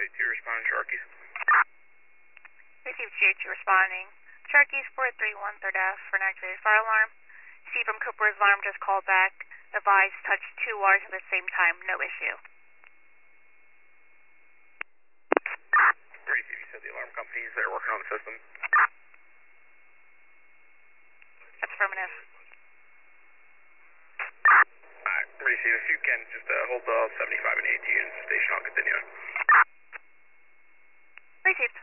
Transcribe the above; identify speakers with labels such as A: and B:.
A: GH2 responding, Sharkies.
B: Received GH2 responding. Sharkies 431 3rd F for an activated fire alarm. C from Cooper's alarm just called back. Advised touched 2 wires at the same time, no issue.
A: Receive, you said the alarm companies, they're working on the system.
B: That's affirmative.
A: Alright, receive, if you can, just hold the 75 and 80 units station, I'll continue.
B: Received.